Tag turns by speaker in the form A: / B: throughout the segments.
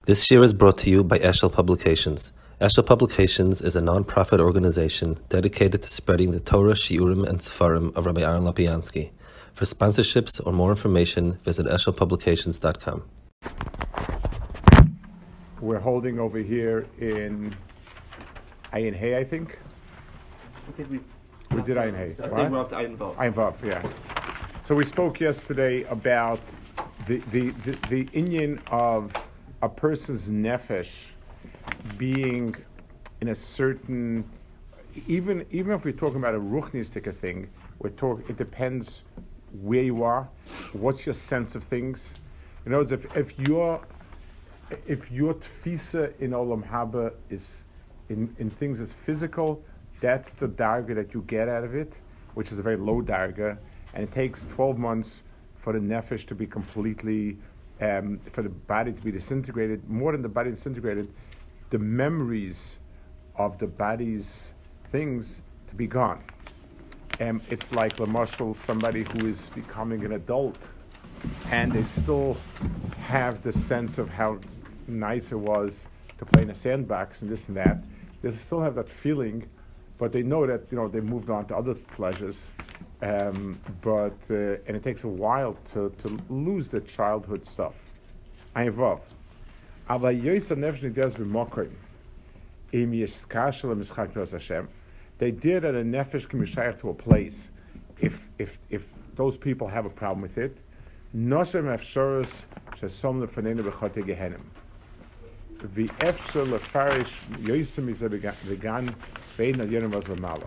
A: This year is brought to you by Eshel Publications. Eshel Publications is a non-profit organization dedicated to spreading the Torah, Shiurim, and Sefarim of Rabbi Aaron Lapiansky. For sponsorships or more information, visit eshelpublications.com.
B: We're holding over here in Ayin Hay, I think.
C: I think
B: We did Ayin Hay.
C: I think we're up to Ayin Vav.
B: Ayin Vav, yeah. So we spoke yesterday about the inyan of a person's nefesh being in a certain, even if we're talking about a ruchnistic thing, it depends where you are, what's your sense of things. In other words, if your tfisa in Olam Haba is in things as physical, that's the darga that you get out of it, which is a very low darga, and it takes 12 months for the nefesh to be completely, for the body to be disintegrated. More than the body disintegrated, the memories of the body's things to be gone. It's like Lamashal, somebody who is becoming an adult, and they still have the sense of how nice it was to play in a sandbox and this and that. They still have that feeling, but they know that they moved on to other pleasures. And it takes a while to lose the childhood stuff. Ayin Vav. Aber Yosef nefesh nidas b'mokim. Im yishkashel l'mischak tos Hashem. They did that a nefesh can be shaykh to a place. If those people have a problem with it, noshem efshoros shesom lefanenu b'chote gehenim. V'efshor lefarish Yosef mizeh v'gan ve'in adyonim vaz l'mala.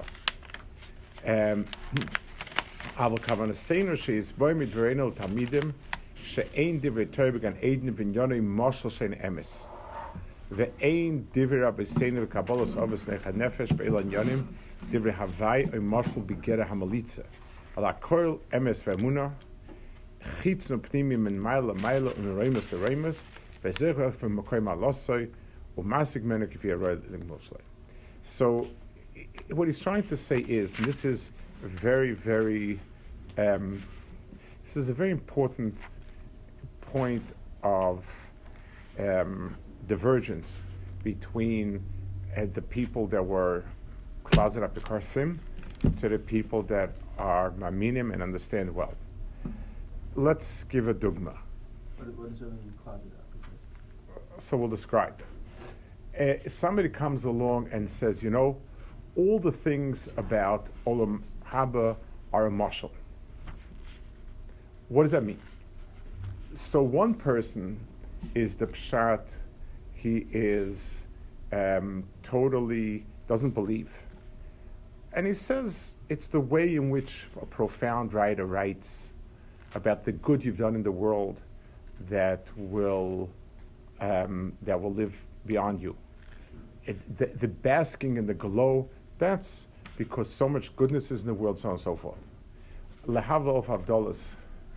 B: Aber kavanah seinu sheis boy midverenu tamidim she'ein divrei Torah began Eden v'nyonei moshel shein emes ve'ein divrei Rabbi seinu v'kabolos ovos nechad nefesh be'ilan yonim divrei havai oy moshel b'gerah hamalitza ala koil emes ve'emunah chitznu pnimi min mayla mayla u'nereimus l'reimus ve'zechach v'mokoy malosoi u'masik menu kifi aroy l'gmoshlei. So what he's trying to say is, and this is very, very, this is a very important point of divergence between the people that were closet apikarsim to the people that are maminim and understand well. Let's give a dogma.
C: What does it mean, closet up?
B: So we'll describe. If somebody comes along and says, all the things about Olam Haba are a mashal. What does that mean? So one person is the pshat, he is totally doesn't believe. And he says it's the way in which a profound writer writes about the good you've done in the world that will live beyond you. The basking in the glow, that's because so much goodness is in the world, so on and so forth. Lehavah of Havdalas.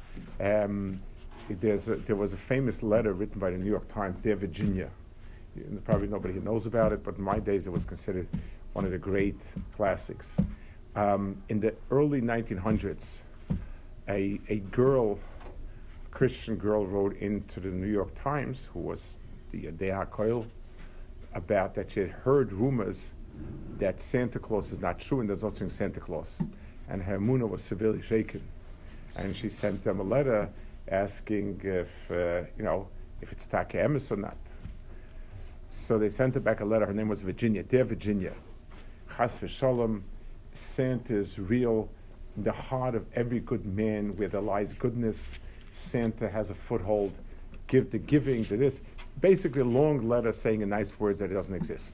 B: There was a famous letter written by the New York Times, Dear Virginia. Probably nobody knows about it, but in my days it was considered one of the great classics. In the early 1900s, a Christian girl wrote into the New York Times, who was the Dea Koil, about that she had heard rumors that Santa Claus is not true and there's no such Santa Claus. And her emunah was severely shaken. And she sent them a letter asking if it's Taka Emes or not. So they sent her back a letter. Her name was Virginia. Dear Virginia, Chas v'shalom, Santa is real. In the heart of every good man where there lies goodness, Santa has a foothold. Give the giving to this. Basically a long letter saying in nice words that it doesn't exist.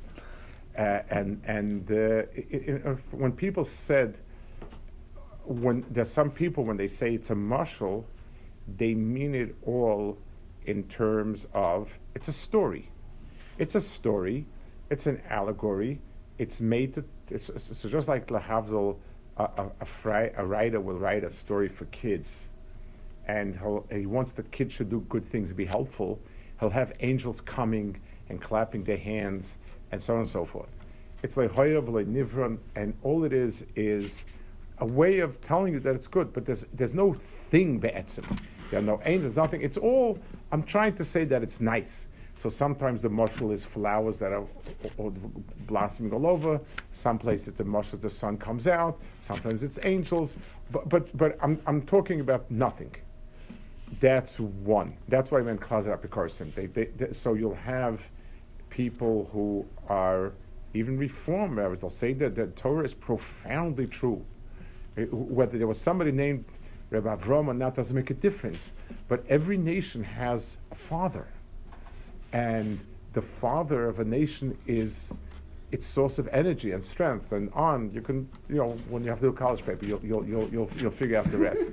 B: When people said, when there's some people when they say it's a mashal, they mean it all in terms of it's a story. It's a story. It's an allegory. It's made to. It's just like Lahavdil, a writer will write a story for kids, and he wants the kids should do good things and be helpful. He'll have angels coming and clapping their hands and so on and so forth. It's like Hoyav, like Nivron, and all it is a way of telling you that it's good, but there's no thing be'etzim. There are no angels, nothing. It's all, I'm trying to say that it's nice. So sometimes the mashal is flowers that are blossoming all over. Some places the mashal, the sun comes out. Sometimes it's angels. But I'm talking about nothing. That's one. That's why I meant Klazar Apikorsim. So you'll have people who are even Reform rabbis. They'll say that the Torah is profoundly true. Whether there was somebody named Rabbi Avram or not doesn't make a difference. But every nation has a father, and the father of a nation is its source of energy and strength. And on you can, when you have to do a college paper, you'll figure out the rest.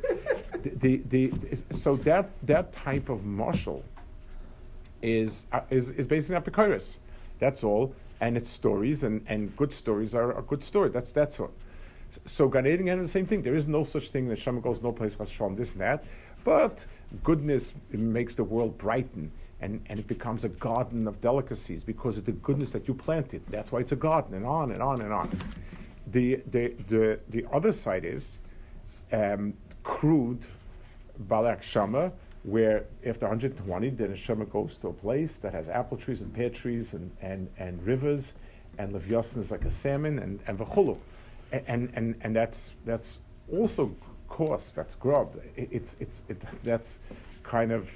B: So that type of marshal is based on Apikoros. That's all, and it's stories, and good stories are a good story. That's all. So Gan Eden is the same thing. There is no such thing that Shem goes no place has Shalom, this and that. But goodness makes the world brighten, and it becomes a garden of delicacies because of the goodness that you planted. That's why it's a garden, and on and on and on. The other side is crude Balak Shama, where after 120, the Neshama goes to a place that has apple trees and pear trees and rivers, and Levyasin is like a salmon, and V'chulu. And that's also coarse. That's grub. That's kind of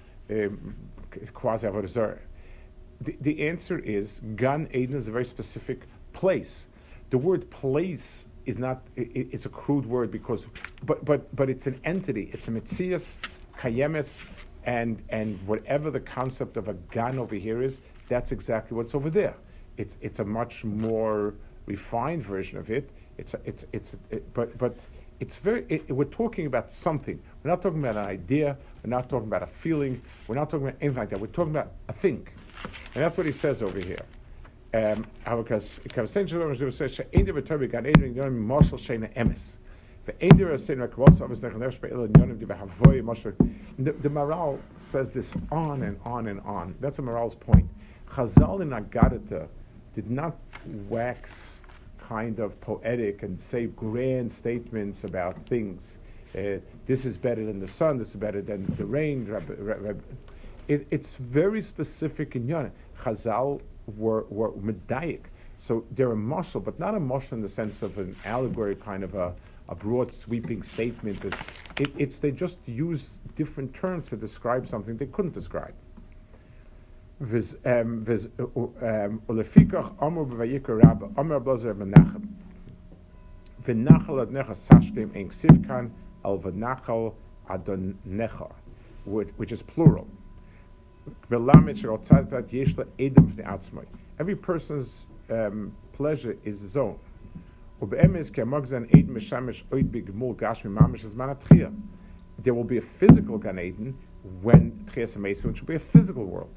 B: quasi avodah zarah. The answer is Gan Eden is a very specific place. The word place is not. It's a crude word because, but it's an entity. It's a metzias, kayemes, and whatever the concept of a Gan over here is, that's exactly what's over there. It's a much more refined version of it. But it's very. We're talking about something. We're not talking about an idea. We're not talking about a feeling. We're not talking about anything like that. We're talking about a thing, and that's what he says over here. The Maral says this on and on and on. That's the Maral's point. Chazal in Agadata did not wax kind of poetic and say grand statements about things. This is better than the sun. This is better than the rain. It's very specific in Yonah. Chazal were medayik, so they're a mashal, but not a mashal in the sense of an allegory, kind of a broad sweeping statement. They just use different terms to describe something they couldn't describe. Ulefikach Amar b'Vayikra Rabba Amar Blazer Menachem V'Nachal Adnecha Sashkem Ein Ksivkan Al V'Nachal Adonecha, which is plural. Every person's pleasure is his own. There will be a physical Gan Eden when Tchias HaMesim, which will be a physical world.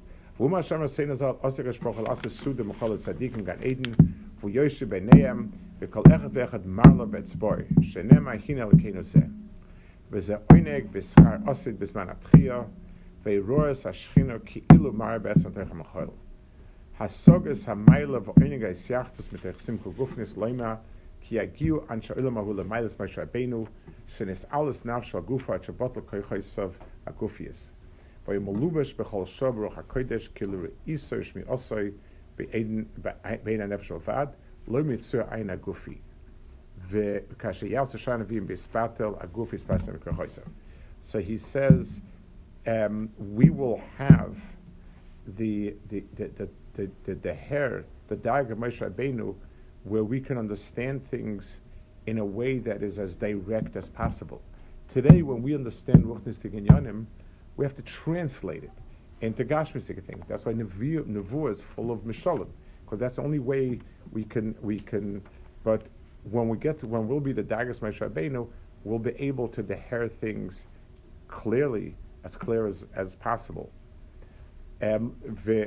B: Veiroas Hashchino Ki'ilu Mar Be'asmatech HaMachol Hasogas HaMayla V'oiniga Isyachtus Mitech Simku Gufnis Loima Ki Yagiu Ansha Ulam Ahu L'Mailas Moshe Rabbeinu Shenis Alis Nafshal Gufa Shabbat L'Koichaisav Agufias V'yimolubash B'chol Shov Ruach HaKodesh Kilu Re'iso Shmi Osoi Be'ein HaNefesh L'Vad Lo Mitzur Ein Agufi V'kashe Yalsa Shanavim B'Spatel Agufi Spatel L'Koichaisav. So he says, we will have the hair, the diagram of Moshe Rabbeinu, where we can understand things in a way that is as direct as possible. Today, when we understand Ruchnistik Inyanim, we have to translate it into Gashmistik things. That's why Nevuah is full of Mishalim, because that's the only way we can. But when we'll be the Dagas Moshe Rabbeinu, we'll be able to deher things clearly, as clear as possible. And the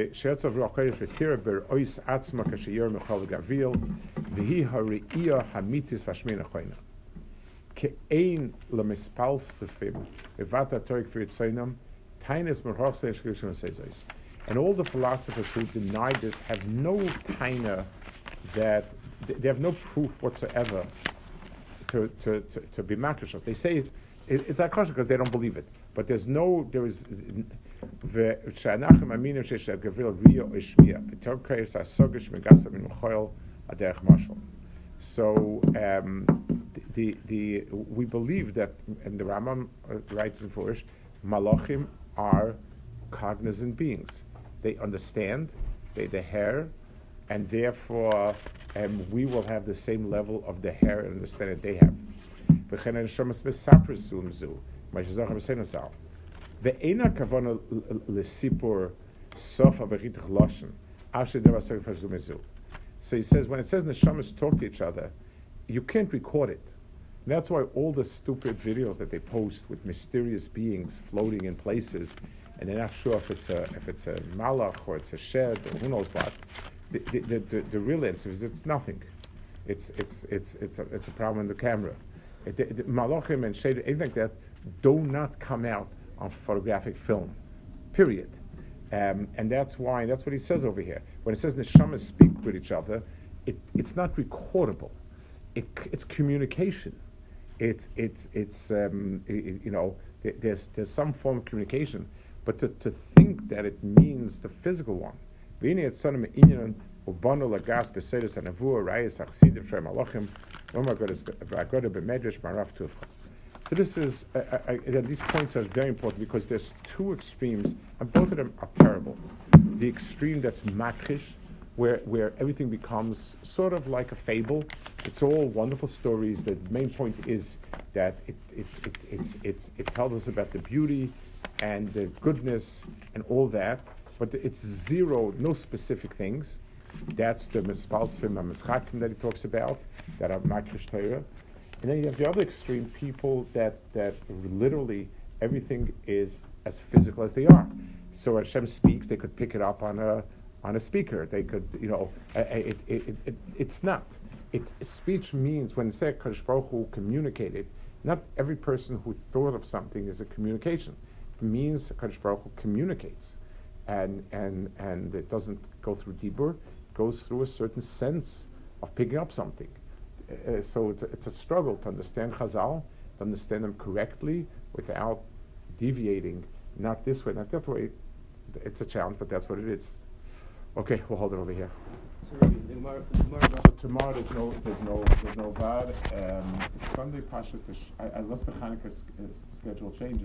B: all the philosophers who deny this have no taina, that they have no proof whatsoever to be makrishos. They say it's not kosher because they don't believe it. But there is ושאנחנו מאמינים שיש גבריל ריו או שמיע, בתור קריאס הסוגש מגסה מן מחויל הדרך משל. So we believe that, and the Rambam writes in Furish, Malachim are cognizant beings. They understand, they hear, and therefore we will have the same level of the hair and understanding they have. ואינה כוונה לסיפור סוף הבריתך לושן, אף שדבר סוף הזו. So he says, when it says neshamas talk to each other, you can't record it. And that's why all the stupid videos that they post with mysterious beings floating in places, and they're not sure if it's a malach or it's a shed or who knows what. The real answer is it's nothing. It's a problem in the camera. Malachim and shade, anything like that, do not come out on photographic film. Period. And that's why, that's what he says over here. When it says neshamas speak with each other, it's not recordable. It's communication. It's you know, there's some form of communication, but to think that it means the physical one. So this is, these points are very important because there's two extremes, and both of them are terrible. The extreme that's makrish, where everything becomes sort of like a fable. It's all wonderful stories. The main point is that it tells us about the beauty and the goodness and all that, but it's zero, no specific things. That's the mispalsfim and mischakim that he talks about, that are makrish Torah. And then you have the other extreme, people that literally everything is as physical as they are. So Hashem speaks, they could pick it up on a speaker. They could, you know, it's not. Speech means, when say Kadosh Baruch Hu communicated, not every person who thought of something is a communication. It means Kadosh Baruch Hu communicates, and it doesn't go through dibur, it goes through a certain sense of picking up something. So it's a struggle to understand Chazal, to understand them correctly without deviating, not this way, not that way. It's a challenge, but that's what it is. Okay, we'll hold it over here. So tomorrow there's no VAD. Sunday Pasha, unless the Hanukkah schedule changes.